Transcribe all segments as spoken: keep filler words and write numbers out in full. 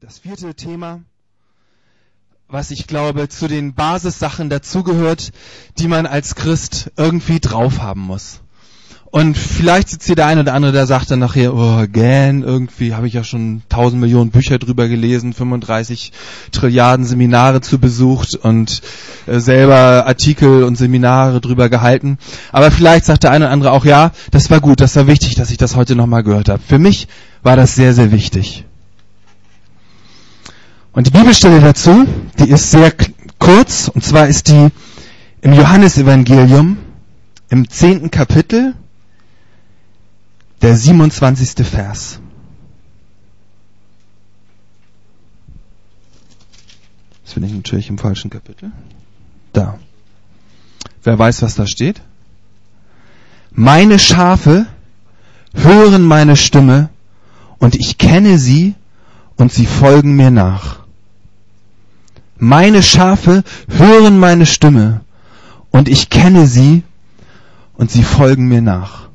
Das vierte Thema, was ich glaube zu den Basissachen dazugehört, die man als Christ irgendwie drauf haben muss. Und vielleicht sitzt hier der eine oder andere, der sagt dann nachher, oh, gähn, irgendwie habe ich ja schon tausend Millionen Bücher drüber gelesen, fünfunddreißig Trilliarden Seminare zu besucht und äh, selber Artikel und Seminare drüber gehalten. Aber vielleicht sagt der eine oder andere auch, ja, das war gut, das war wichtig, dass ich das heute nochmal gehört habe. Für mich war das sehr, sehr wichtig. Und die Bibelstelle dazu, die ist sehr k- kurz, und zwar ist die im Johannesevangelium im zehnten Kapitel, der siebenundzwanzigste Vers. Das bin ich natürlich im falschen Kapitel. Da. Wer weiß, was da steht? Meine Schafe hören meine Stimme und ich kenne sie und sie folgen mir nach. Meine Schafe hören meine Stimme und ich kenne sie und sie folgen mir nach.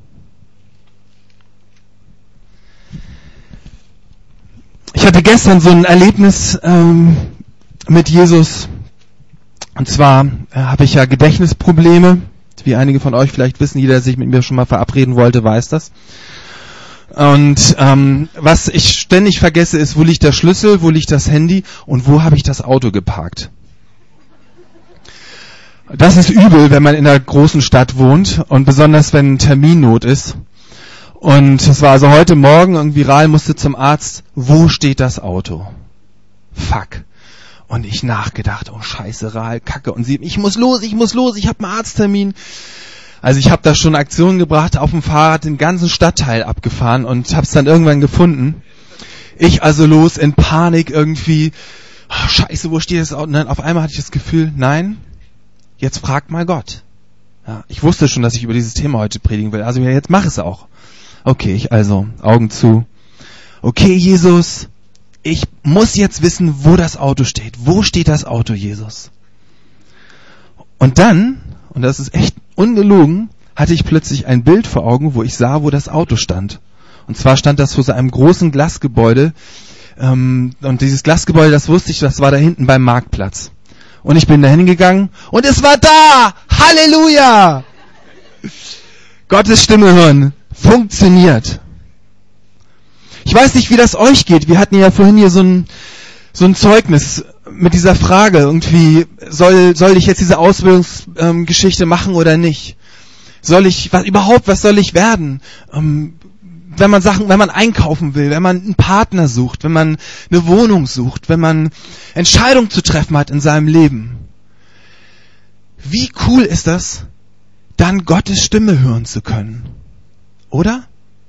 Ich hatte gestern so ein Erlebnis ähm, mit Jesus. Und zwar äh, habe ich ja Gedächtnisprobleme. Wie einige von euch vielleicht wissen, jeder, der sich mit mir schon mal verabreden wollte, weiß das. Und ähm, was ich ständig vergesse, ist, wo liegt der Schlüssel, wo liegt das Handy und wo habe ich das Auto geparkt. Das ist übel, wenn man in einer großen Stadt wohnt und besonders, wenn Terminnot ist. Und es war also heute Morgen, irgendwie Ral musste zum Arzt, wo steht das Auto? Fuck. Und ich nachgedacht, oh scheiße, Ral, Kacke. Und sie, ich muss los, ich muss los, ich habe einen Arzttermin. Also ich habe da schon Aktionen gebracht, auf dem Fahrrad den ganzen Stadtteil abgefahren und habe es dann irgendwann gefunden. Ich also los in Panik irgendwie, oh, scheiße, wo steht das Auto? Und dann auf einmal hatte ich das Gefühl, nein, jetzt frag mal Gott. Ja, ich wusste schon, dass ich über dieses Thema heute predigen will, also jetzt mach es auch. Okay, ich also, Augen zu. Okay, Jesus, ich muss jetzt wissen, wo das Auto steht. Wo steht das Auto, Jesus? Und dann, und das ist echt ungelogen, hatte ich plötzlich ein Bild vor Augen, wo ich sah, wo das Auto stand. Und zwar stand das vor so einem großen Glasgebäude. Ähm, und dieses Glasgebäude, das wusste ich, das war da hinten beim Marktplatz. Und ich bin da hingegangen und es war da! Halleluja! Gottes Stimme hören. Funktioniert. Ich weiß nicht, wie das euch geht. Wir hatten ja vorhin hier so ein, so ein Zeugnis mit dieser Frage, irgendwie, soll, soll ich jetzt diese Ausbildungsgeschichte ähm, machen oder nicht? Soll ich, was, überhaupt, was soll ich werden? Ähm, wenn man Sachen, wenn man einkaufen will, wenn man einen Partner sucht, wenn man eine Wohnung sucht, wenn man Entscheidungen zu treffen hat in seinem Leben. Wie cool ist das, dann Gottes Stimme hören zu können? Oder?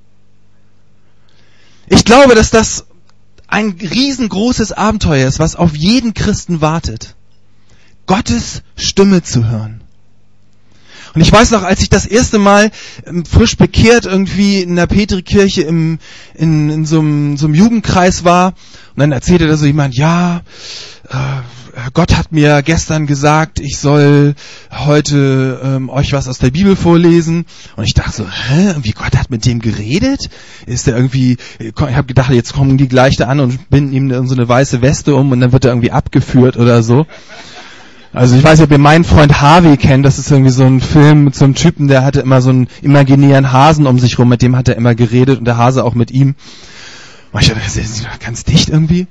Ich glaube, dass das ein riesengroßes Abenteuer ist, was auf jeden Christen wartet. Gottes Stimme zu hören. Und ich weiß noch, als ich das erste Mal ähm, frisch bekehrt irgendwie in der Petrikirche im, in, in so einem, so einem Jugendkreis war, und dann erzählte da so jemand, ja, äh, Gott hat mir gestern gesagt, ich soll heute ähm, euch was aus der Bibel vorlesen. Und ich dachte so, hä, wie Gott hat mit dem geredet? Ist der irgendwie, ich habe gedacht, jetzt kommen die gleich da an und binden ihm so eine weiße Weste um und dann wird er irgendwie abgeführt oder so. Also ich weiß nicht, ob ihr meinen Freund Harvey kennt, das ist irgendwie so ein Film mit so einem Typen, der hatte immer so einen imaginären Hasen um sich rum, mit dem hat er immer geredet und der Hase auch mit ihm. Und ich dachte, das ist ganz dicht irgendwie.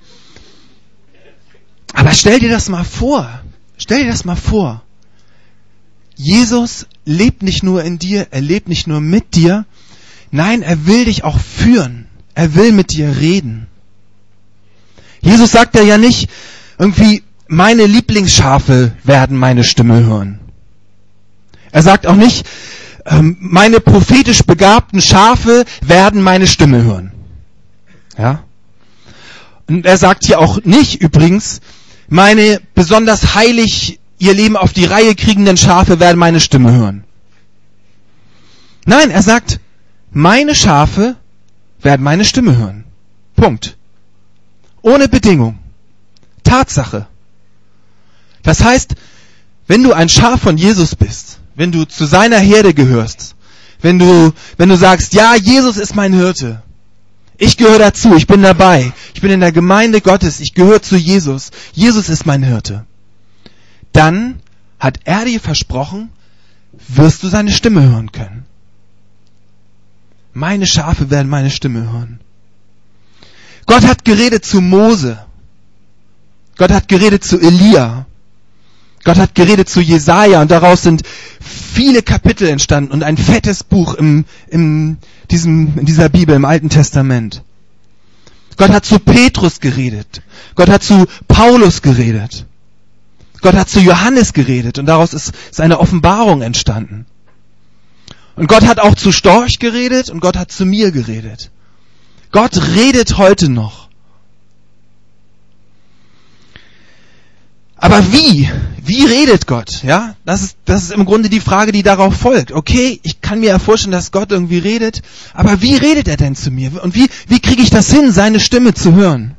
Aber stell dir das mal vor, stell dir das mal vor. Jesus lebt nicht nur in dir, er lebt nicht nur mit dir, nein, er will dich auch führen, er will mit dir reden. Jesus sagt ja nicht irgendwie, meine Lieblingsschafe werden meine Stimme hören. Er sagt auch nicht, meine prophetisch begabten Schafe werden meine Stimme hören. Ja? Und er sagt hier auch nicht übrigens, meine besonders heilig ihr Leben auf die Reihe kriegenden Schafe werden meine Stimme hören. Nein, er sagt, meine Schafe werden meine Stimme hören. Punkt. Ohne Bedingung. Tatsache. Das heißt, wenn du ein Schaf von Jesus bist, wenn du zu seiner Herde gehörst, wenn du, wenn du sagst, ja, Jesus ist mein Hirte, Ich gehöre dazu, ich bin dabei. Ich bin in der Gemeinde Gottes, ich gehöre zu Jesus. Jesus ist mein Hirte. Dann hat er dir versprochen, wirst du seine Stimme hören können. Meine Schafe werden meine Stimme hören. Gott hat geredet zu Mose. Gott hat geredet zu Elia. Gott hat geredet zu Jesaja und daraus sind viele Kapitel entstanden und ein fettes Buch im, im, diesem, in dieser Bibel, im Alten Testament. Gott hat zu Petrus geredet. Gott hat zu Paulus geredet. Gott hat zu Johannes geredet und daraus ist, ist eine Offenbarung entstanden. Und Gott hat auch zu Storch geredet und Gott hat zu mir geredet. Gott redet heute noch. Aber wie? Wie redet Gott? Ja, das ist, das ist im Grunde die Frage, die darauf folgt. Okay, ich kann mir ja vorstellen, dass Gott irgendwie redet, aber wie redet er denn zu mir? Und wie, wie kriege ich das hin, seine Stimme zu hören?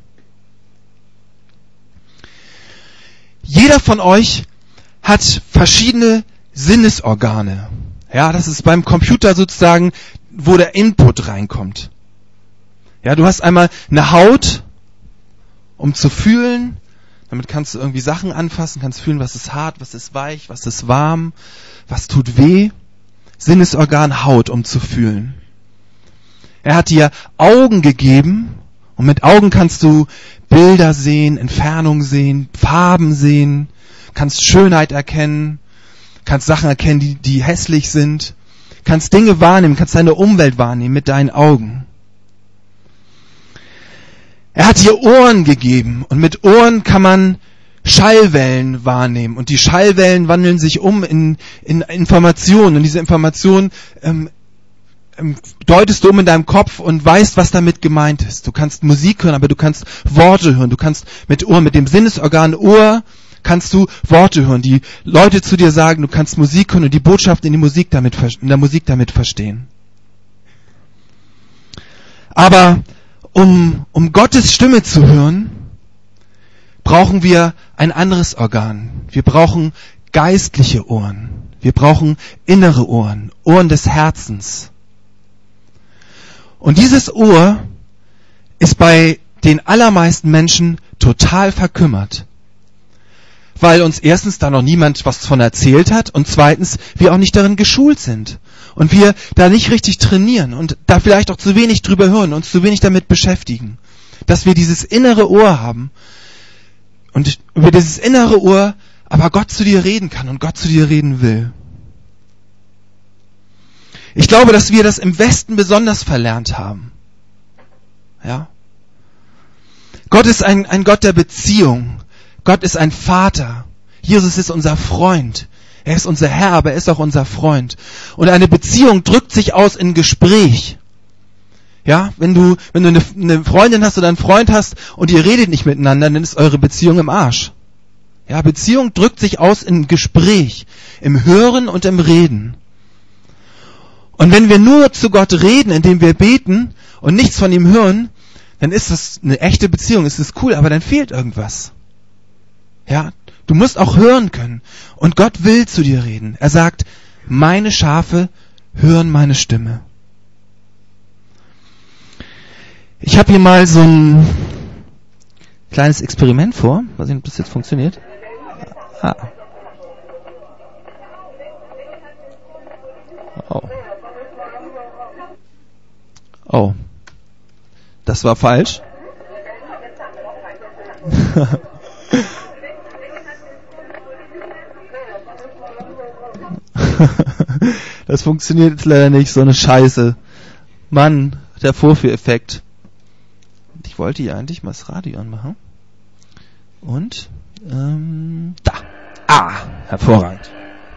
Jeder von euch hat verschiedene Sinnesorgane. Ja, das ist beim Computer sozusagen, wo der Input reinkommt. Ja, du hast einmal eine Haut, um zu fühlen. Damit kannst du irgendwie Sachen anfassen, kannst fühlen, was ist hart, was ist weich, was ist warm, was tut weh. Sinnesorgan Haut, um zu fühlen. Er hat dir Augen gegeben und mit Augen kannst du Bilder sehen, Entfernung sehen, Farben sehen, kannst Schönheit erkennen, kannst Sachen erkennen, die, die hässlich sind, kannst Dinge wahrnehmen, kannst deine Umwelt wahrnehmen mit deinen Augen. Er hat dir Ohren gegeben und mit Ohren kann man Schallwellen wahrnehmen und die Schallwellen wandeln sich um in, in Informationen und diese Informationen ähm, ähm, deutest du um in deinem Kopf und weißt, was damit gemeint ist. Du kannst Musik hören, aber du kannst Worte hören. Du kannst mit Ohren, mit dem Sinnesorgan Ohr kannst du Worte hören, die Leute zu dir sagen, du kannst Musik hören und die Botschaft in, die Musik damit, in der Musik damit verstehen. Aber um, um Gottes Stimme zu hören, brauchen wir ein anderes Organ. Wir brauchen geistliche Ohren. Wir brauchen innere Ohren, Ohren des Herzens. Und dieses Ohr ist bei den allermeisten Menschen total verkümmert. Weil uns erstens da noch niemand was von erzählt hat und zweitens wir auch nicht darin geschult sind. Und wir da nicht richtig trainieren und da vielleicht auch zu wenig drüber hören, uns zu wenig damit beschäftigen. Dass wir dieses innere Ohr haben und über dieses innere Ohr aber Gott zu dir reden kann und Gott zu dir reden will. Ich glaube, dass wir das im Westen besonders verlernt haben. Ja? Gott ist ein, ein Gott der Beziehung. Gott ist ein Vater. Jesus ist unser Freund. Er ist unser Herr, aber er ist auch unser Freund. Und eine Beziehung drückt sich aus in Gespräch. Ja, wenn du, wenn du eine, eine Freundin hast oder einen Freund hast und ihr redet nicht miteinander, dann ist eure Beziehung im Arsch. Ja, Beziehung drückt sich aus in Gespräch, im Hören und im Reden. Und wenn wir nur zu Gott reden, indem wir beten und nichts von ihm hören, dann ist das eine echte Beziehung, ist das cool, aber dann fehlt irgendwas. Ja, du musst auch hören können. Und Gott will zu dir reden. Er sagt, meine Schafe hören meine Stimme. Ich habe hier mal so ein kleines Experiment vor. Weiß nicht, ob das jetzt funktioniert. Ah. Oh. Oh. Das war falsch. Das funktioniert jetzt leider nicht, so eine Scheiße. Mann, der Vorführeffekt. Ich wollte hier eigentlich mal das Radio anmachen. Und, ähm, da. Ah, hervorragend.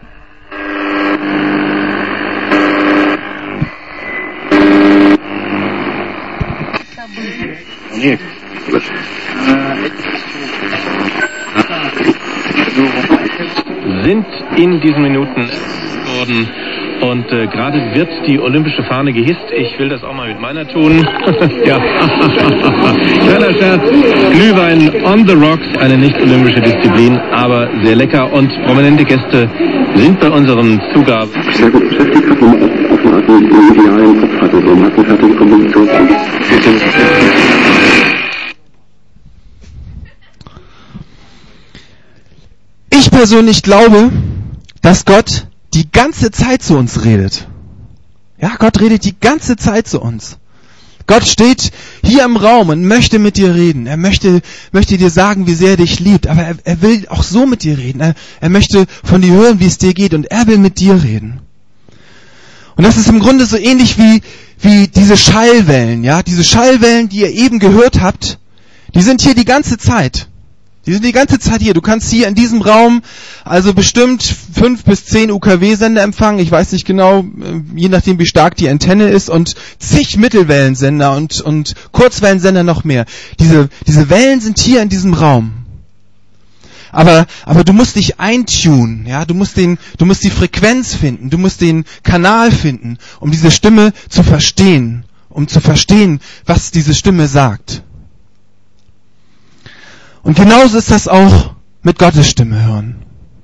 Sind in diesen Minuten worden und äh, gerade wird die olympische Fahne gehisst. Ich will das auch mal mit meiner tun. Ja. Kleiner Scherz. Glühwein on the rocks, eine nicht olympische Disziplin, aber sehr lecker und prominente Gäste sind bei unseren Zugaben. Sehr gut beschäftigt, hat man auch auf nicht im idealen Kopf hatte, so massenfertige Komposition. Ich persönlich glaube, dass Gott die ganze Zeit zu uns redet. Ja, Gott redet die ganze Zeit zu uns. Gott steht hier im Raum und möchte mit dir reden. Er möchte, möchte dir sagen, wie sehr er dich liebt. Aber er, er will auch so mit dir reden. Er, er möchte von dir hören, wie es dir geht. Und er will mit dir reden. Und das ist im Grunde so ähnlich wie, wie diese Schallwellen. Ja, diese Schallwellen, die ihr eben gehört habt, die sind hier die ganze Zeit. Die sind die ganze Zeit hier. Du kannst hier in diesem Raum also bestimmt fünf bis zehn U K W-Sender empfangen. Ich weiß nicht genau, je nachdem wie stark die Antenne ist, und zig Mittelwellensender und, und Kurzwellensender noch mehr. Diese, diese Wellen sind hier in diesem Raum. Aber, aber du musst dich eintunen, ja. Du musst den, du musst die Frequenz finden. Du musst den Kanal finden, um diese Stimme zu verstehen. Um zu verstehen, was diese Stimme sagt. Und genauso ist das auch mit Gottes Stimme hören.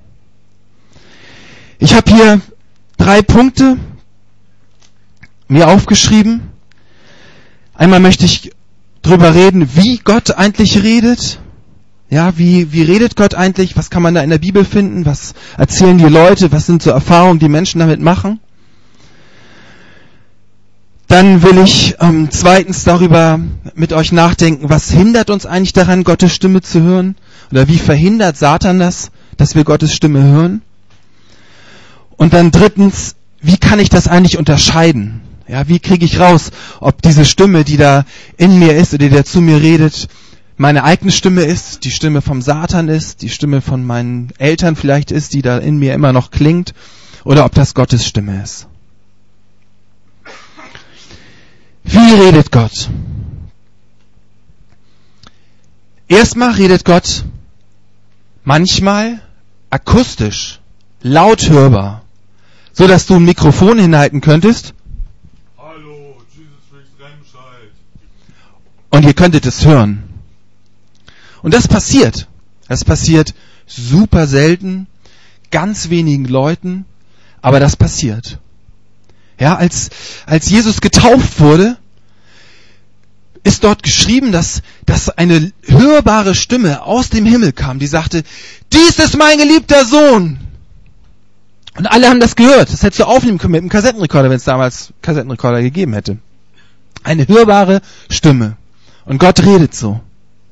Ich habe hier drei Punkte mir aufgeschrieben. Einmal möchte ich drüber reden, wie Gott eigentlich redet. Ja, wie, wie redet Gott eigentlich? Was kann man da in der Bibel finden? Was erzählen die Leute? Was sind so Erfahrungen, die Menschen damit machen? Dann will ich ähm, zweitens darüber mit euch nachdenken, was hindert uns eigentlich daran, Gottes Stimme zu hören? Oder wie verhindert Satan das, dass wir Gottes Stimme hören? Und dann drittens, wie kann ich das eigentlich unterscheiden? Ja, wie kriege ich raus, ob diese Stimme, die da in mir ist oder die da zu mir redet, meine eigene Stimme ist, die Stimme vom Satan ist, die Stimme von meinen Eltern vielleicht ist, die da in mir immer noch klingt, oder ob das Gottes Stimme ist. Wie redet Gott? Erstmal redet Gott manchmal akustisch, laut hörbar, so dass du ein Mikrofon hinhalten könntest. Hallo, Jesus Freaks Remscheid. Und ihr könntet es hören. Und das passiert. Das passiert super selten, ganz wenigen Leuten, aber das passiert. Ja, als, als Jesus getauft wurde, ist dort geschrieben, dass, dass eine hörbare Stimme aus dem Himmel kam, die sagte, dies ist mein geliebter Sohn. Und alle haben das gehört. Das hättest du aufnehmen können mit einem Kassettenrekorder, wenn es damals Kassettenrekorder gegeben hätte. Eine hörbare Stimme. Und Gott redet so.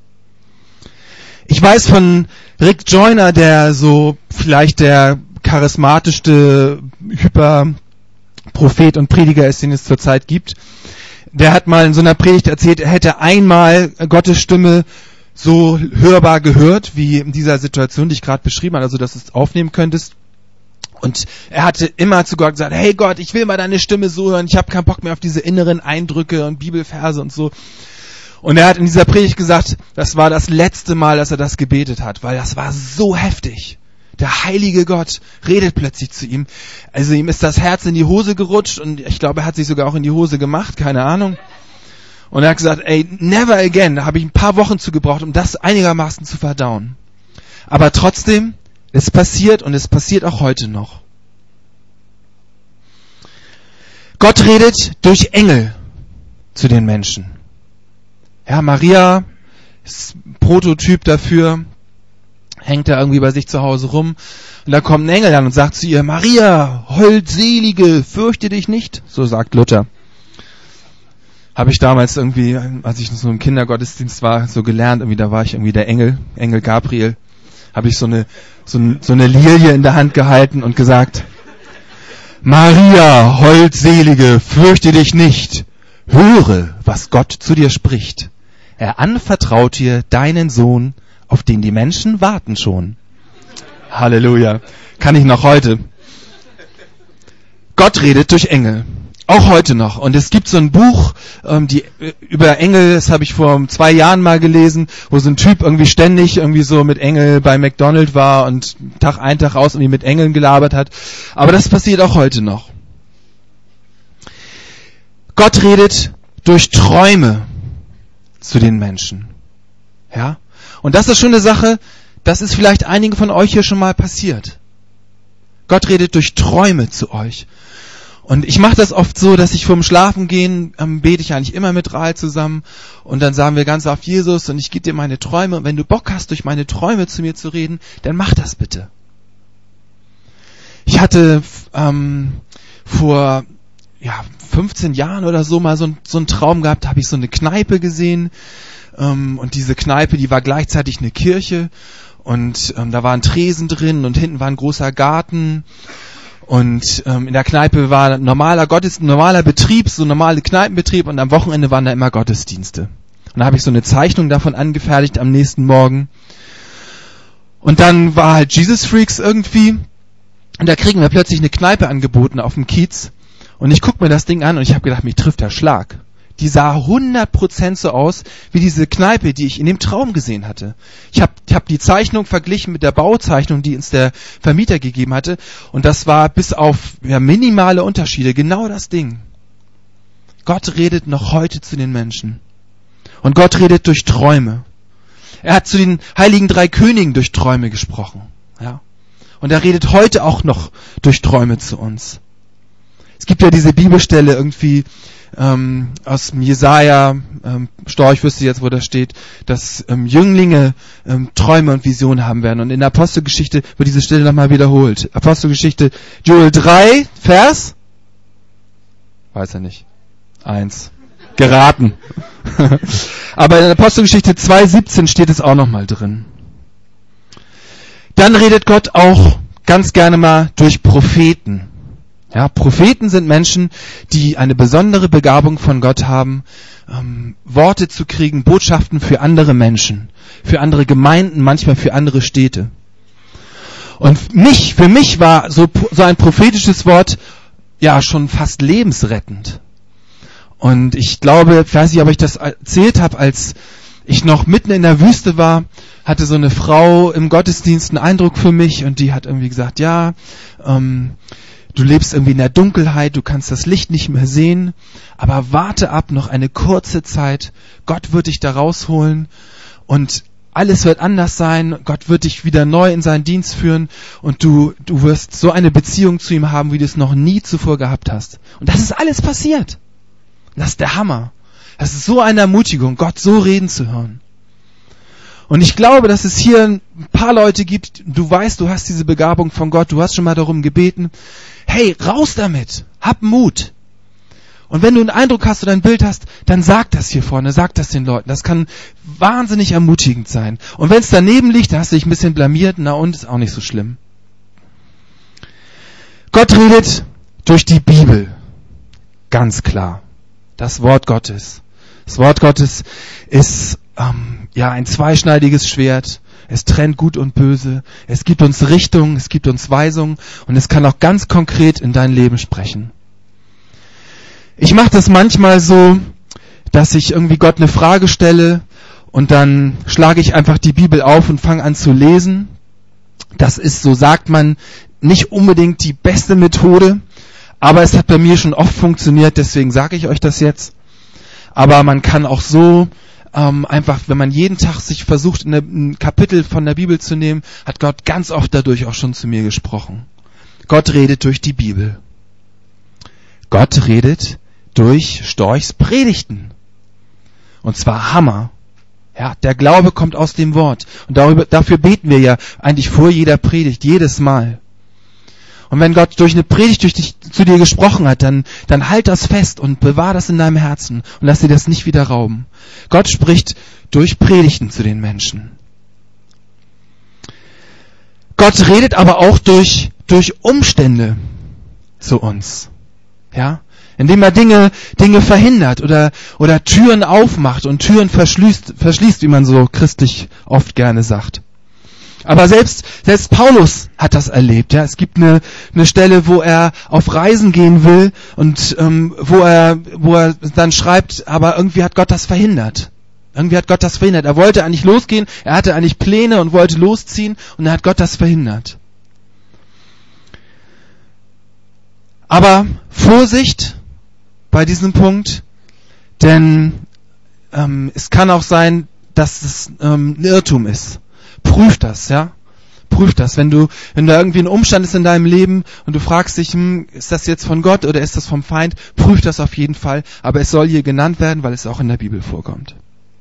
Ich weiß von Rick Joyner, der so vielleicht der charismatischste Hyperprophet und Prediger ist, den es zurzeit gibt. Der hat mal in so einer Predigt erzählt, er hätte einmal Gottes Stimme so hörbar gehört, wie in dieser Situation, die ich gerade beschrieben habe, also dass du es aufnehmen könntest. Und er hatte immer zu Gott gesagt, hey Gott, ich will mal deine Stimme so hören, ich habe keinen Bock mehr auf diese inneren Eindrücke und Bibelverse und so. Und er hat in dieser Predigt gesagt, das war das letzte Mal, dass er das gebetet hat, weil das war so heftig. Der heilige Gott redet plötzlich zu ihm. Also ihm ist das Herz in die Hose gerutscht und ich glaube, er hat sich sogar auch in die Hose gemacht, keine Ahnung. Und er hat gesagt, ey, never again. Da habe ich ein paar Wochen zu gebraucht, um das einigermaßen zu verdauen. Aber trotzdem, es passiert und es passiert auch heute noch. Gott redet durch Engel zu den Menschen. Ja, Maria ist Prototyp dafür, hängt da irgendwie bei sich zu Hause rum. Und da kommt ein Engel an und sagt zu ihr, Maria, Holdselige, fürchte dich nicht. So sagt Luther. Habe ich damals irgendwie, als ich so im Kindergottesdienst war, so gelernt, irgendwie da war ich irgendwie der Engel, Engel Gabriel. Habe ich so eine, so, so eine Lilie in der Hand gehalten und gesagt, Maria, Holdselige, fürchte dich nicht. Höre, was Gott zu dir spricht. Er anvertraut dir deinen Sohn, auf den die Menschen warten schon. Halleluja. Kann ich noch heute. Gott redet durch Engel. Auch heute noch. Und es gibt so ein Buch, ähm, die über Engel, das habe ich vor zwei Jahren mal gelesen, wo so ein Typ irgendwie ständig irgendwie so mit Engel bei McDonald's war und Tag ein, Tag aus irgendwie mit Engeln gelabert hat. Aber das passiert auch heute noch. Gott redet durch Träume zu den Menschen. Ja? Und das ist schon eine Sache, das ist vielleicht einigen von euch hier schon mal passiert. Gott redet durch Träume zu euch. Und ich mache das oft so, dass ich vorm Schlafengehen ähm, bete ich eigentlich immer mit Rahl zusammen und dann sagen wir ganz oft, Jesus, und ich gebe dir meine Träume und wenn du Bock hast, durch meine Träume zu mir zu reden, dann mach das bitte. Ich hatte ähm, vor ja, fünfzehn Jahren oder so mal so, ein, so einen Traum gehabt, da habe ich so eine Kneipe gesehen ähm, und diese Kneipe, die war gleichzeitig eine Kirche und ähm, da war ein Tresen drin und hinten war ein großer Garten. Und ähm, in der Kneipe war ein normaler Gottes, normaler Betrieb, so ein normaler Kneipenbetrieb und am Wochenende waren da immer Gottesdienste. Und da habe ich so eine Zeichnung davon angefertigt am nächsten Morgen. Und dann war halt Jesus Freaks irgendwie und da kriegen wir plötzlich eine Kneipe angeboten auf dem Kiez. Und ich guck mir das Ding an und ich habe gedacht, mich trifft der Schlag. Die sah hundert Prozent so aus wie diese Kneipe, die ich in dem Traum gesehen hatte. Ich habe ich hab die Zeichnung verglichen mit der Bauzeichnung, die uns der Vermieter gegeben hatte. Und das war bis auf ja, minimale Unterschiede genau das Ding. Gott redet noch heute zu den Menschen. Und Gott redet durch Träume. Er hat zu den heiligen drei Königen durch Träume gesprochen. Ja. Und er redet heute auch noch durch Träume zu uns. Es gibt ja diese Bibelstelle irgendwie, Ähm, aus dem Jesaja, ähm, Storch wüsste jetzt, wo das steht, dass ähm, Jünglinge ähm, Träume und Visionen haben werden. Und in der Apostelgeschichte wird diese Stelle nochmal wiederholt. Apostelgeschichte Joel drei, Vers? Weiß er nicht. Eins. Geraten. Aber in der Apostelgeschichte zwei siebzehn steht es auch nochmal drin. Dann redet Gott auch ganz gerne mal durch Propheten. Ja, Propheten sind Menschen, die eine besondere Begabung von Gott haben, ähm, Worte zu kriegen, Botschaften für andere Menschen, für andere Gemeinden, manchmal für andere Städte. Und mich, für mich war so, so ein prophetisches Wort ja schon fast lebensrettend. Und ich glaube, ich weiß nicht, ob ich das erzählt habe, als ich noch mitten in der Wüste war, hatte so eine Frau im Gottesdienst einen Eindruck für mich und die hat irgendwie gesagt, ja, ähm, du lebst irgendwie in der Dunkelheit, du kannst das Licht nicht mehr sehen, aber warte ab, noch eine kurze Zeit. Gott wird dich da rausholen und alles wird anders sein. Gott wird dich wieder neu in seinen Dienst führen und du, du wirst so eine Beziehung zu ihm haben, wie du es noch nie zuvor gehabt hast. Und das ist alles passiert. Das ist der Hammer. Das ist so eine Ermutigung, Gott so reden zu hören. Und ich glaube, dass es hier ein paar Leute gibt, du weißt, du hast diese Begabung von Gott, du hast schon mal darum gebeten, hey, raus damit, hab Mut. Und wenn du einen Eindruck hast oder ein Bild hast, dann sag das hier vorne, sag das den Leuten. Das kann wahnsinnig ermutigend sein. Und wenn es daneben liegt, dann hast du dich ein bisschen blamiert, na und, ist auch nicht so schlimm. Gott redet durch die Bibel. Ganz klar. Das Wort Gottes. Das Wort Gottes ist ähm, ja ein zweischneidiges Schwert. Es trennt Gut und Böse. Es gibt uns Richtung, es gibt uns Weisung und es kann auch ganz konkret in dein Leben sprechen. Ich mache das manchmal so, dass ich irgendwie Gott eine Frage stelle und dann schlage ich einfach die Bibel auf und fange an zu lesen. Das ist, so sagt man, nicht unbedingt die beste Methode, aber es hat bei mir schon oft funktioniert, deswegen sage ich euch das jetzt. Aber man kann auch so ähm, einfach, wenn man jeden Tag sich versucht, eine, ein Kapitel von der Bibel zu nehmen, hat Gott ganz oft dadurch auch schon zu mir gesprochen. Gott redet durch die Bibel. Gott redet durch Storchs Predigten. Und zwar Hammer. Ja, der Glaube kommt aus dem Wort. Und darüber, dafür beten wir ja eigentlich vor jeder Predigt, jedes Mal. Und wenn Gott durch eine Predigt durch dich, zu dir gesprochen hat, dann, dann halt das fest und bewahr das in deinem Herzen und lass dir das nicht wieder rauben. Gott spricht durch Predigten zu den Menschen. Gott redet aber auch durch, durch Umstände zu uns. Ja? Indem er Dinge, Dinge verhindert oder, oder Türen aufmacht und Türen verschließt, verschließt, wie man so christlich oft gerne sagt. Aber selbst, selbst Paulus hat das erlebt. Ja, es gibt eine, eine Stelle, wo er auf Reisen gehen will und ähm, wo er, wo er dann schreibt, aber irgendwie hat Gott das verhindert. Irgendwie hat Gott das verhindert. Er wollte eigentlich losgehen, er hatte eigentlich Pläne und wollte losziehen und dann hat Gott das verhindert. Aber Vorsicht bei diesem Punkt, denn ähm, es kann auch sein, dass es ähm, ein Irrtum ist. Prüf das, ja. prüf das. Wenn du, wenn da irgendwie ein Umstand ist in deinem Leben und du fragst dich, hm, ist das jetzt von Gott oder ist das vom Feind, prüf das auf jeden Fall. Aber es soll hier genannt werden, weil es auch in der Bibel vorkommt.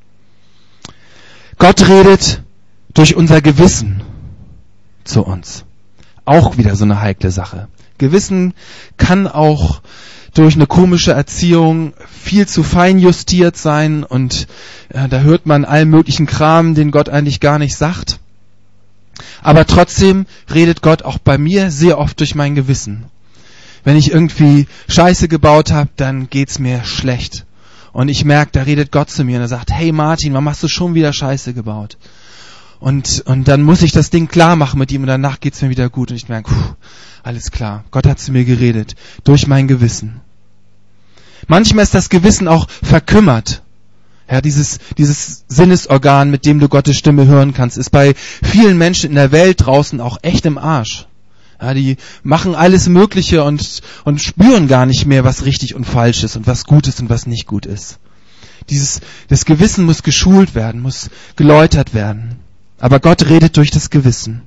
Gott redet durch unser Gewissen zu uns. Auch wieder so eine heikle Sache. Gewissen kann auch durch eine komische Erziehung viel zu fein justiert sein und äh, da hört man allen möglichen Kram, den Gott eigentlich gar nicht sagt. Aber trotzdem redet Gott auch bei mir sehr oft durch mein Gewissen. Wenn ich irgendwie Scheiße gebaut habe, dann geht's mir schlecht. Und ich merke, da redet Gott zu mir und er sagt, hey Martin, warum hast du schon wieder Scheiße gebaut? Und und dann muss ich das Ding klar machen mit ihm und danach geht's mir wieder gut. Und ich merke, puh, alles klar, Gott hat zu mir geredet, durch mein Gewissen. Manchmal ist das Gewissen auch verkümmert. Ja, dieses, dieses Sinnesorgan, mit dem du Gottes Stimme hören kannst, ist bei vielen Menschen in der Welt draußen auch echt im Arsch. Ja, die machen alles Mögliche und, und spüren gar nicht mehr, was richtig und falsch ist und was gut ist und was nicht gut ist. Dieses, das Gewissen muss geschult werden, muss geläutert werden. Aber Gott redet durch das Gewissen.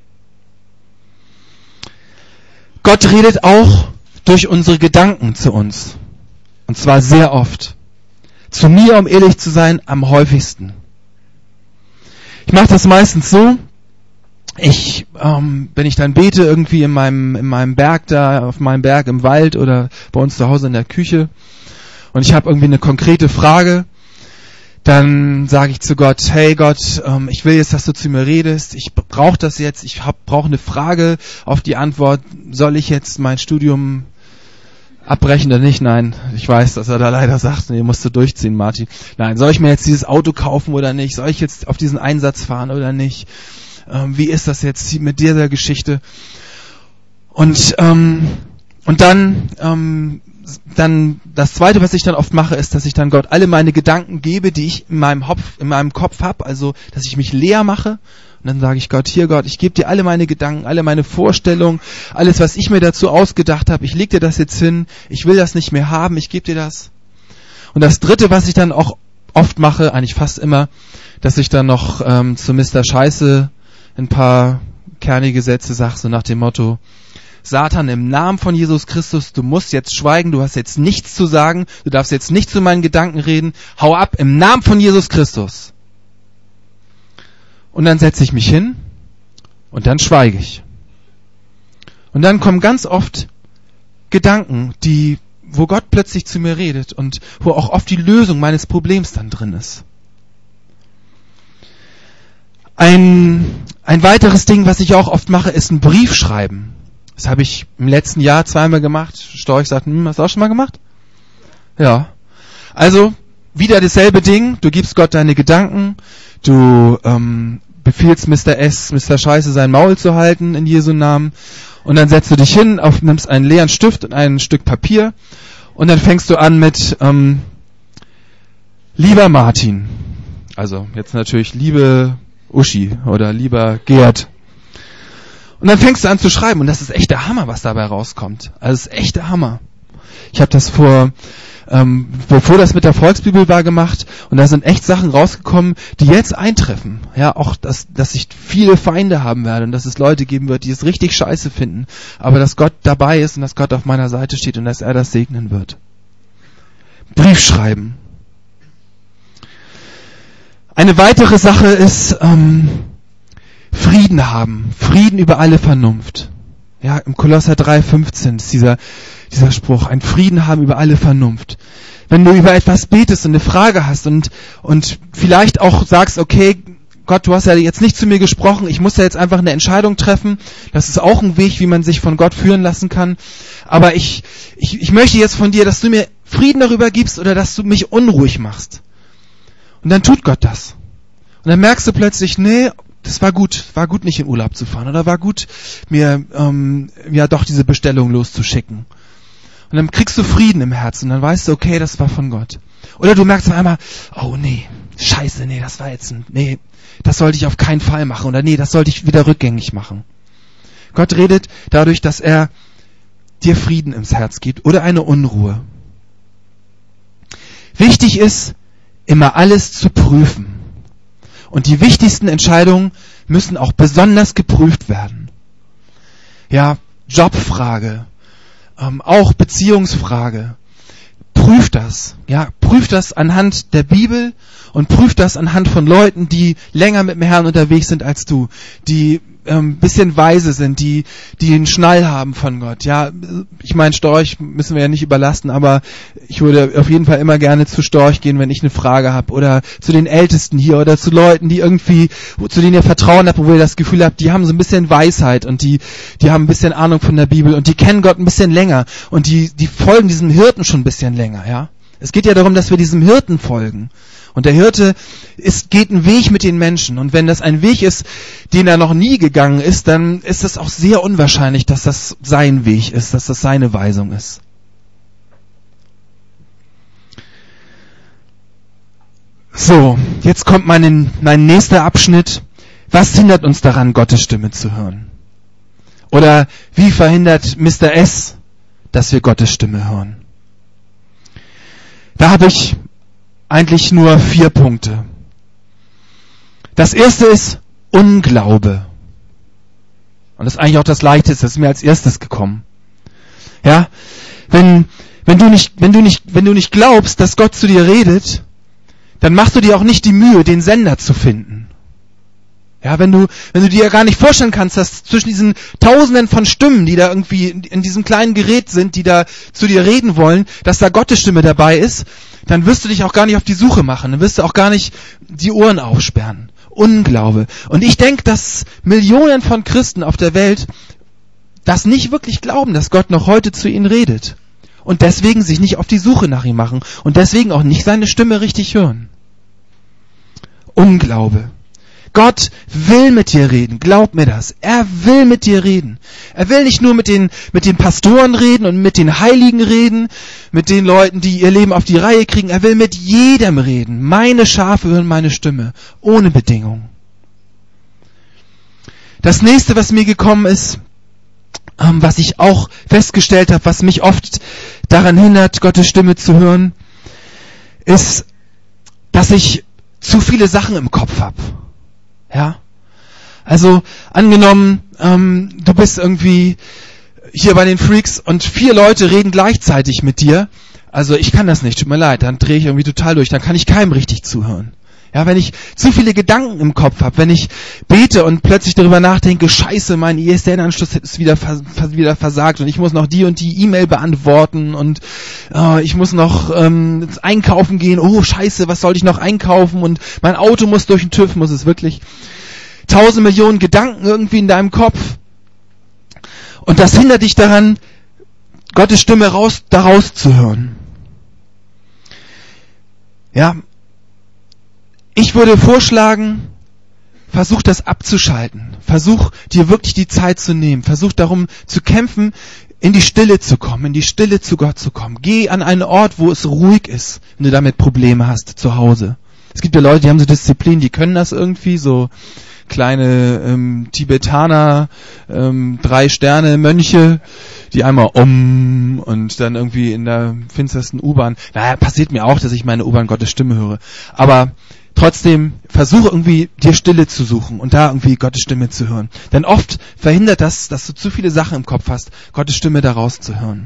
Gott redet auch durch unsere Gedanken zu uns. Und zwar sehr oft. Zu mir, um ehrlich zu sein, am häufigsten. Ich mache das meistens so, ich, ähm, wenn ich dann bete, irgendwie in meinem, in meinem Berg da, auf meinem Berg im Wald oder bei uns zu Hause in der Küche und ich habe irgendwie eine konkrete Frage, dann sage ich zu Gott, hey Gott, ähm, ich will jetzt, dass du zu mir redest, ich brauche das jetzt, ich brauche eine Frage auf die Antwort, soll ich jetzt mein Studium abbrechen oder nicht? Nein, ich weiß, dass er da leider sagt, nee, musst du durchziehen, Martin. Nein, soll ich mir jetzt dieses Auto kaufen oder nicht? Soll ich jetzt auf diesen Einsatz fahren oder nicht? Ähm, wie ist das jetzt mit dieser Geschichte? Und ähm, und dann ähm, dann das Zweite, was ich dann oft mache, ist, dass ich dann Gott alle meine Gedanken gebe, die ich in meinem Kopf, in meinem Kopf habe, also dass ich mich leer mache. Und dann sage ich Gott, hier Gott, ich gebe dir alle meine Gedanken, alle meine Vorstellungen, alles, was ich mir dazu ausgedacht habe, ich leg dir das jetzt hin, ich will das nicht mehr haben, ich gebe dir das. Und das Dritte, was ich dann auch oft mache, eigentlich fast immer, dass ich dann noch ähm, zu Mister Scheiße ein paar kernige Sätze sage, so nach dem Motto, Satan, im Namen von Jesus Christus, du musst jetzt schweigen, du hast jetzt nichts zu sagen, du darfst jetzt nicht zu meinen Gedanken reden, hau ab, im Namen von Jesus Christus. Und dann setze ich mich hin und dann schweige ich. Und dann kommen ganz oft Gedanken, die, wo Gott plötzlich zu mir redet und wo auch oft die Lösung meines Problems dann drin ist. Ein, ein weiteres Ding, was ich auch oft mache, ist ein Brief schreiben. Das habe ich im letzten Jahr zweimal gemacht. Storch sagt, hm, hast du auch schon mal gemacht? Ja. Also, wieder dasselbe Ding. Du gibst Gott deine Gedanken. Du ähm, befiehlst Mister S, Mister Scheiße, sein Maul zu halten in Jesu Namen. Und dann setzt du dich hin, auf, nimmst einen leeren Stift und ein Stück Papier. Und dann fängst du an mit, ähm, lieber Martin. Also jetzt natürlich liebe Uschi oder lieber Gerd. Und dann fängst du an zu schreiben. Und das ist echt der Hammer, was dabei rauskommt. Also es ist echt der Hammer. Ich habe das vor... Ähm, bevor das mit der Volksbibel war gemacht und da sind echt Sachen rausgekommen, die jetzt eintreffen. Ja, auch, dass, dass ich viele Feinde haben werde und dass es Leute geben wird, die es richtig scheiße finden, aber dass Gott dabei ist und dass Gott auf meiner Seite steht und dass er das segnen wird. Brief schreiben. Eine weitere Sache ist ähm, Frieden haben. Frieden über alle Vernunft. Ja, im Kolosser drei fünfzehn ist dieser, dieser Spruch, ein Frieden haben über alle Vernunft. Wenn du über etwas betest und eine Frage hast und, und vielleicht auch sagst, okay, Gott, du hast ja jetzt nicht zu mir gesprochen, ich muss ja jetzt einfach eine Entscheidung treffen, das ist auch ein Weg, wie man sich von Gott führen lassen kann, aber ich, ich, ich möchte jetzt von dir, dass du mir Frieden darüber gibst oder dass du mich unruhig machst. Und dann tut Gott das. Und dann merkst du plötzlich, nee, das war gut, war gut nicht in Urlaub zu fahren oder war gut, mir ähm, ja doch diese Bestellung loszuschicken. Und dann kriegst du Frieden im Herzen und dann weißt du, okay, das war von Gott. Oder du merkst auf einmal, oh nee, scheiße, nee, das war jetzt ein, nee, das sollte ich auf keinen Fall machen oder nee, das sollte ich wieder rückgängig machen. Gott redet dadurch, dass er dir Frieden ins Herz gibt oder eine Unruhe. Wichtig ist, immer alles zu prüfen. Und die wichtigsten Entscheidungen müssen auch besonders geprüft werden. Ja, Jobfrage, ähm, auch Beziehungsfrage. Prüf das, ja, prüf das anhand der Bibel und prüf das anhand von Leuten, die länger mit dem Herrn unterwegs sind als du, die ähm, bisschen weise sind, die die einen Schnall haben von Gott. Ja, ich meine, Storch müssen wir ja nicht überlasten, aber ich würde auf jeden Fall immer gerne zu Storch gehen, wenn ich eine Frage habe, oder zu den Ältesten hier oder zu Leuten, die irgendwie, zu denen ihr Vertrauen habt, wo ihr das Gefühl habt, die haben so ein bisschen Weisheit und die die haben ein bisschen Ahnung von der Bibel und die kennen Gott ein bisschen länger und die die folgen diesem Hirten schon ein bisschen länger, ja. Es geht ja darum, dass wir diesem Hirten folgen. Und der Hirte ist, geht einen Weg mit den Menschen. Und wenn das ein Weg ist, den er noch nie gegangen ist, dann ist es auch sehr unwahrscheinlich, dass das sein Weg ist, dass das seine Weisung ist. So, jetzt kommt mein, mein nächster Abschnitt. Was hindert uns daran, Gottes Stimme zu hören? Oder wie verhindert Mister S, dass wir Gottes Stimme hören? Da habe ich eigentlich nur vier Punkte. Das erste ist Unglaube. Und das ist eigentlich auch das Leichteste, das ist mir als erstes gekommen. Ja, wenn, wenn du nicht, wenn du nicht, wenn du nicht glaubst, dass Gott zu dir redet, dann machst du dir auch nicht die Mühe, den Sender zu finden. Ja, wenn du, wenn du dir ja gar nicht vorstellen kannst, dass zwischen diesen Tausenden von Stimmen, die da irgendwie in, in diesem kleinen Gerät sind, die da zu dir reden wollen, dass da Gottes Stimme dabei ist, dann wirst du dich auch gar nicht auf die Suche machen, dann wirst du auch gar nicht die Ohren aufsperren. Unglaube. Und ich denke, dass Millionen von Christen auf der Welt das nicht wirklich glauben, dass Gott noch heute zu ihnen redet. Und deswegen sich nicht auf die Suche nach ihm machen und deswegen auch nicht seine Stimme richtig hören. Unglaube. Gott will mit dir reden, glaub mir das. Er will mit dir reden. Er will nicht nur mit den, mit den Pastoren reden und mit den Heiligen reden, mit den Leuten, die ihr Leben auf die Reihe kriegen. Er will mit jedem reden. Meine Schafe hören meine Stimme, ohne Bedingung. Das nächste, was mir gekommen ist, ähm, was ich auch festgestellt habe, was mich oft daran hindert, Gottes Stimme zu hören, ist, dass ich zu viele Sachen im Kopf habe. Ja, also angenommen, ähm, du bist irgendwie hier bei den Freaks und vier Leute reden gleichzeitig mit dir. Also ich kann das nicht, tut mir leid, dann drehe ich irgendwie total durch, dann kann ich keinem richtig zuhören. Ja, wenn ich zu viele Gedanken im Kopf habe, wenn ich bete und plötzlich darüber nachdenke, scheiße, mein I S D N-Anschluss ist wieder, vers- wieder versagt und ich muss noch die und die E-Mail beantworten und oh, ich muss noch ähm, einkaufen gehen, oh scheiße, was soll ich noch einkaufen und mein Auto muss durch den TÜV, muss es wirklich. Tausend Millionen Gedanken irgendwie in deinem Kopf und das hindert dich daran, Gottes Stimme raus, daraus zu hören. Ja, ich würde vorschlagen, versuch das abzuschalten. Versuch dir wirklich die Zeit zu nehmen. Versuch darum zu kämpfen, in die Stille zu kommen, in die Stille zu Gott zu kommen. Geh an einen Ort, wo es ruhig ist, wenn du damit Probleme hast, zu Hause. Es gibt ja Leute, die haben so Disziplin, die können das irgendwie, so kleine ähm, Tibetaner, ähm, drei Sterne Mönche, die einmal um und dann irgendwie in der finstersten U-Bahn. Naja, passiert mir auch, dass ich meine U-Bahn Gottes Stimme höre. Aber trotzdem, versuche irgendwie dir Stille zu suchen und da irgendwie Gottes Stimme zu hören. Denn oft verhindert das, dass du zu viele Sachen im Kopf hast, Gottes Stimme daraus zu hören.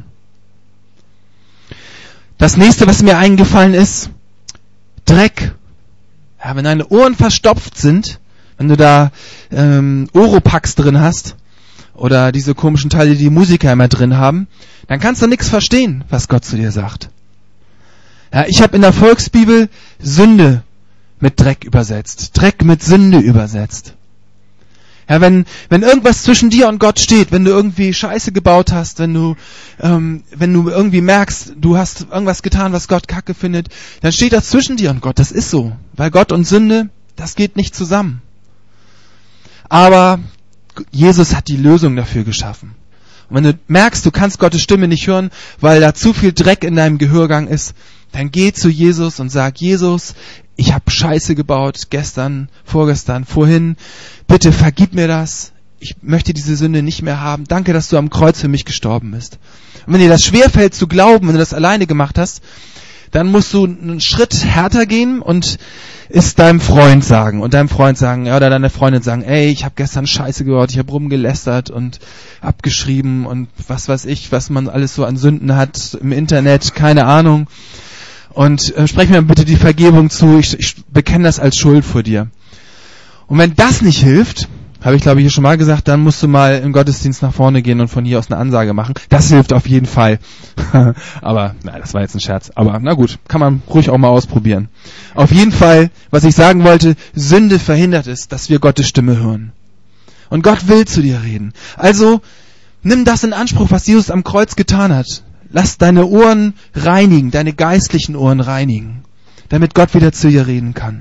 Das nächste, was mir eingefallen ist, Dreck. Ja, wenn deine Ohren verstopft sind, wenn du da ähm, Oropax drin hast oder diese komischen Teile, die die Musiker immer drin haben, dann kannst du nichts verstehen, was Gott zu dir sagt. Ja, ich habe in der Volksbibel Sünde mit Dreck übersetzt, Dreck mit Sünde übersetzt. Ja, wenn wenn irgendwas zwischen dir und Gott steht, wenn du irgendwie Scheiße gebaut hast, wenn du ähm, wenn du irgendwie merkst, du hast irgendwas getan, was Gott Kacke findet, dann steht das zwischen dir und Gott. Das ist so, weil Gott und Sünde, das geht nicht zusammen. Aber Jesus hat die Lösung dafür geschaffen. Und wenn du merkst, du kannst Gottes Stimme nicht hören, weil da zu viel Dreck in deinem Gehörgang ist, dann geh zu Jesus und sag, Jesus, ich habe Scheiße gebaut, gestern, vorgestern, vorhin. Bitte vergib mir das. Ich möchte diese Sünde nicht mehr haben. Danke, dass du am Kreuz für mich gestorben bist. Und wenn dir das schwerfällt zu glauben, wenn du das alleine gemacht hast, dann musst du einen Schritt härter gehen und es deinem Freund sagen und deinem Freund sagen, ja, oder deiner Freundin sagen, ey, ich habe gestern Scheiße gehört, ich habe rumgelästert und abgeschrieben und was weiß ich, was man alles so an Sünden hat im Internet, keine Ahnung. Und äh, sprech mir bitte die Vergebung zu, ich, ich bekenne das als Schuld vor dir. Und wenn das nicht hilft, habe ich glaube ich hier schon mal gesagt, dann musst du mal im Gottesdienst nach vorne gehen und von hier aus eine Ansage machen. Das hilft auf jeden Fall. Aber, nein, das war jetzt ein Scherz. Aber na gut, kann man ruhig auch mal ausprobieren. Auf jeden Fall, was ich sagen wollte, Sünde verhindert es, dass wir Gottes Stimme hören. Und Gott will zu dir reden. Also, nimm das in Anspruch, was Jesus am Kreuz getan hat. Lass deine Ohren reinigen, deine geistlichen Ohren reinigen, damit Gott wieder zu dir reden kann.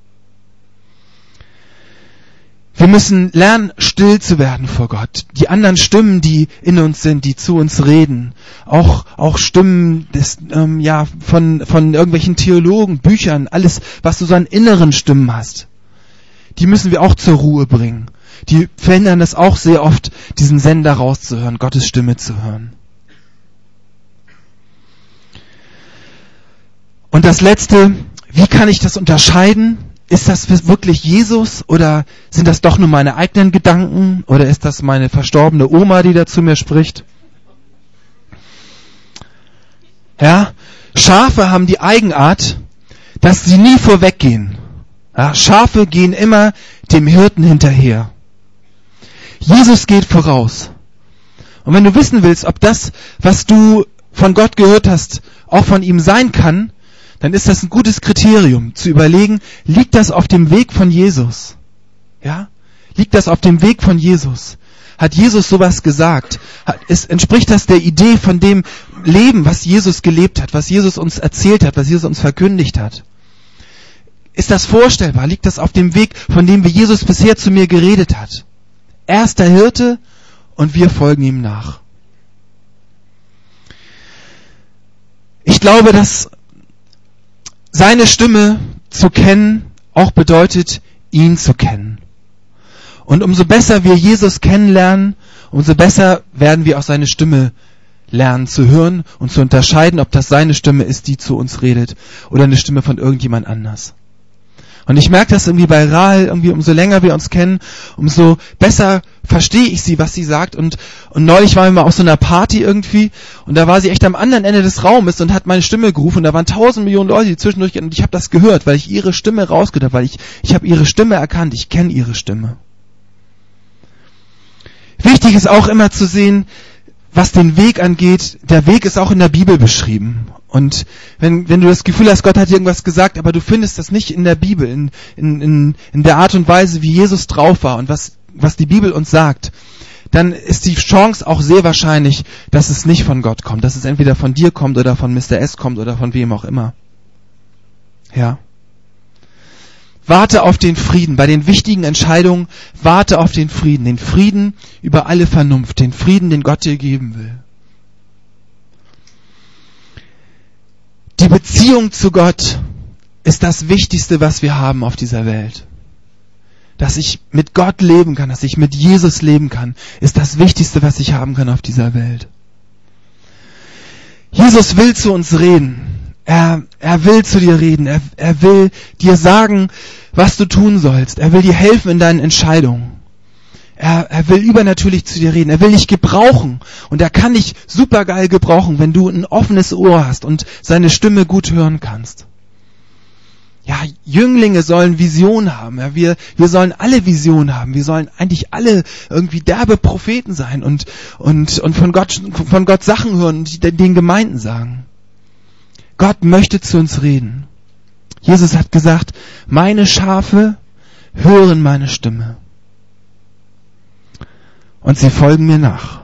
Wir müssen lernen, still zu werden vor Gott. Die anderen Stimmen, die in uns sind, die zu uns reden, auch auch Stimmen des, ähm, ja von von irgendwelchen Theologen, Büchern, alles, was du so an inneren Stimmen hast, die müssen wir auch zur Ruhe bringen. Die verhindern es auch sehr oft, diesen Sender rauszuhören, Gottes Stimme zu hören. Und das Letzte, wie kann ich das unterscheiden? Ist das wirklich Jesus oder sind das doch nur meine eigenen Gedanken oder ist das meine verstorbene Oma, die da zu mir spricht? Ja, Schafe haben die Eigenart, dass sie nie vorweggehen. Ja, Schafe gehen immer dem Hirten hinterher. Jesus geht voraus. Und wenn du wissen willst, ob das, was du von Gott gehört hast, auch von ihm sein kann, dann ist das ein gutes Kriterium, zu überlegen, liegt das auf dem Weg von Jesus? Ja? Liegt das auf dem Weg von Jesus? Hat Jesus sowas gesagt? Hat, ist, entspricht das der Idee von dem Leben, was Jesus gelebt hat, was Jesus uns erzählt hat, was Jesus uns verkündigt hat? Ist das vorstellbar? Liegt das auf dem Weg, von dem wie Jesus bisher zu mir geredet hat? Er ist der Hirte und wir folgen ihm nach. Ich glaube, dass seine Stimme zu kennen auch bedeutet, ihn zu kennen. Und umso besser wir Jesus kennenlernen, umso besser werden wir auch seine Stimme lernen zu hören und zu unterscheiden, ob das seine Stimme ist, die zu uns redet, oder eine Stimme von irgendjemand anders. Und ich merke das irgendwie bei Rahel, irgendwie umso länger wir uns kennen, umso besser verstehe ich sie, was sie sagt. Und, und neulich waren wir mal auf so einer Party irgendwie und da war sie echt am anderen Ende des Raumes und hat meine Stimme gerufen und da waren tausend Millionen Leute, die zwischendurch gehen und ich habe das gehört, weil ich ihre Stimme rausgehört habe, weil ich, ich habe ihre Stimme erkannt, ich kenne ihre Stimme. Wichtig ist auch immer zu sehen, was den Weg angeht, der Weg ist auch in der Bibel beschrieben. Und wenn, wenn du das Gefühl hast, Gott hat dir irgendwas gesagt, aber du findest das nicht in der Bibel, in, in, in, in der Art und Weise, wie Jesus drauf war und was, was die Bibel uns sagt, dann ist die Chance auch sehr wahrscheinlich, dass es nicht von Gott kommt, dass es entweder von dir kommt oder von Mister S kommt oder von wem auch immer. Ja. Warte auf den Frieden. Bei den wichtigen Entscheidungen warte auf den Frieden. Den Frieden über alle Vernunft. Den Frieden, den Gott dir geben will. Die Beziehung zu Gott ist das Wichtigste, was wir haben auf dieser Welt. Dass ich mit Gott leben kann, dass ich mit Jesus leben kann, ist das Wichtigste, was ich haben kann auf dieser Welt. Jesus will zu uns reden. Er, er will zu dir reden. Er, er will dir sagen, was du tun sollst. Er will dir helfen in deinen Entscheidungen. Er, er will übernatürlich zu dir reden. Er will dich gebrauchen. Und er kann dich supergeil gebrauchen, wenn du ein offenes Ohr hast und seine Stimme gut hören kannst. Ja, Jünglinge sollen Vision haben. Ja, wir, wir sollen alle Vision haben. Wir sollen eigentlich alle irgendwie derbe Propheten sein und, und, und von Gott, von Gott Sachen hören und den Gemeinden sagen. Gott möchte zu uns reden. Jesus hat gesagt, meine Schafe hören meine Stimme. Und sie folgen mir nach.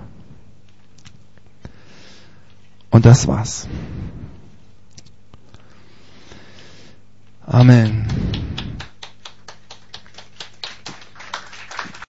Und das war's. Amen.